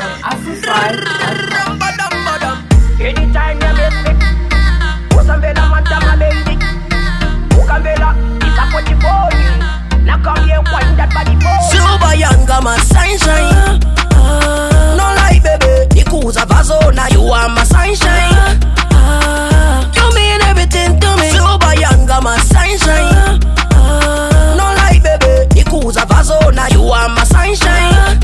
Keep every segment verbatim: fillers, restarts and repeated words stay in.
Anytime you miss me, what's a bella man to my baby? Who can bella? It's a put you for me. Now come here, wind that body for me. Super young, got my sunshine. No lie, baby. Nikuza vazo, now you are my sunshine. You mean everything to me. Super young, got my sunshine. No lie, baby. Nikuza vazo, now you are my sunshine.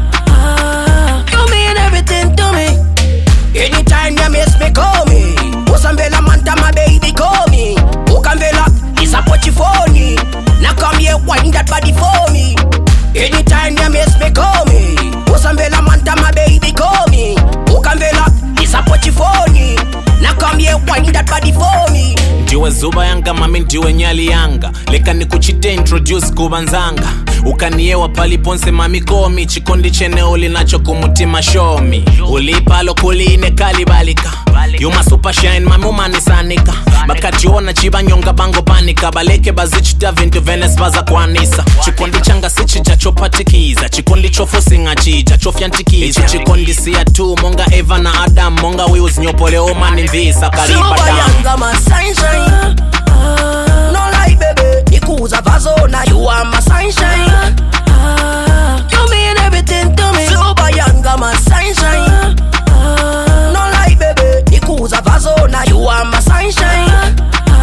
You mean everything to me. Anytime you miss me, call me. Osambela manta, my baby, call me. Okambela, it's a pochi for me. Now come here, wind that body for me. Anytime you miss me, call me. Osambela manta, my baby, call me. Okambela, it's a pochi for me. Now come here, wind that body for me. Ndiwe zuba yanga mami ndiwe nyali yanga. Leka ni kuchite introduce kubanzanga. Ukaniewa paliponse mami komi. Chikondi chene uli nacho kumutima show me. Ulipalo kuline kalibalika. You ma super shine mami umanisanika. Makati ona chiba nyonga bango panika. Baleke bazichita vintu venes baza kwanisa. Chikondi changa sichi jacho patikiza. Chikondi chofu singa chija chofya ntikiza. Chikondi siya tu monga Eva na Adam. Monga wheels nyopole omani visa kariba dam. Super young, my sunshine. No lie, baby. Nikuza vazo, now you are my sunshine. You mean everything to me. Super young, my sunshine. No lie, baby. Nikuza vazo, now you are my sunshine.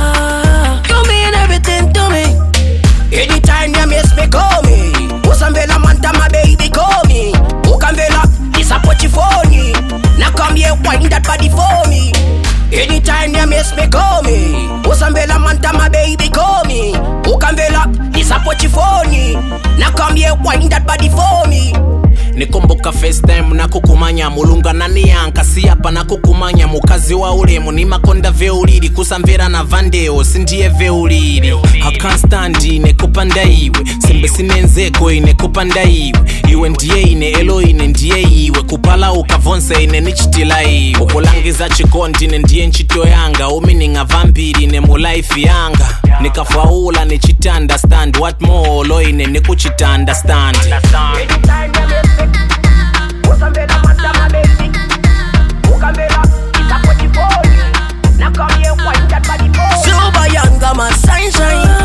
You mean everything to me. Anytime you miss me, call me. Osambela manta, my baby, call me. Okambela, it's a pochi for me. Now come here, wind that body for me. Anytime you miss me, call me. Osambela manta, my baby, call me. Okambela, it's a pochi for me. Now come here, wind that body for me. Nikumbuka first time na kukumanya mulunga nani yanka siyapa na kukumanya mukazi wa ulemu ni makonda veuliri kusamvera na vandeo sindiye veuliri hakanstandi nekupanda iwe simbe sinenzeko ine kupanda iwe iwe ndiye ine elo ine ndiye iwe kupala ukavonse ine nichitila iwe ukulangiza chikondi ine ndiye nchito yanga umininga vampiri ne mu life yanga nikafaula nichita understand what more lo ine nikuchita understand. Anytime you miss me, Osambela manta, my baby. Okambela, it's a pochi for me. Now come here, wind that body for me. Super young, my sunshine.